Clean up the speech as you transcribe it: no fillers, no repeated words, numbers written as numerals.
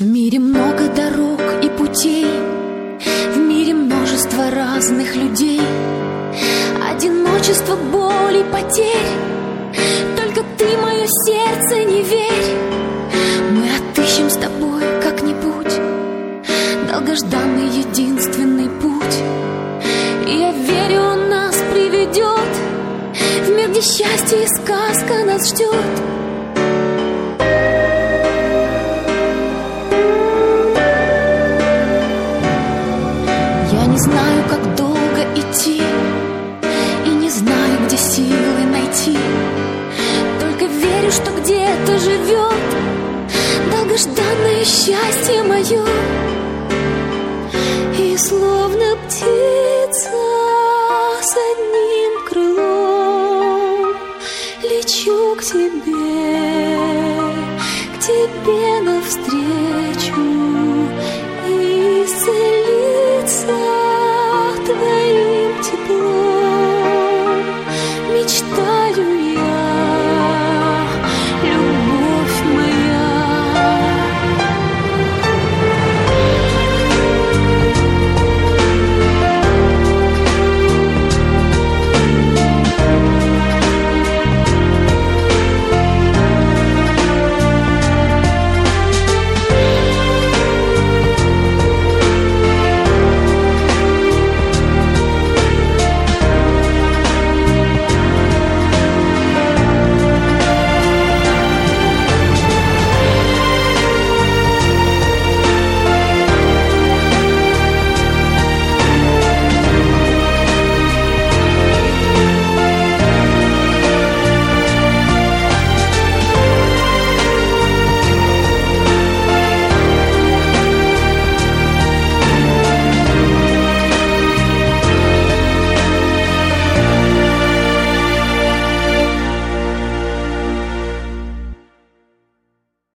В мире много дорог и путей, в мире множество разных людей, одиночество, боль и потерь. Только ты, мое сердце, не верь. Мы отыщем с тобой как-нибудь долгожданный единственный путь. И я верю, он нас приведет в мир, где счастье и сказка нас ждет. Я не знаю, как долго идти, и не знаю, где силы найти. Только верю, что где-то живет долгожданное счастье мое. И словно птица с одним крылом лечу к тебе навстречу.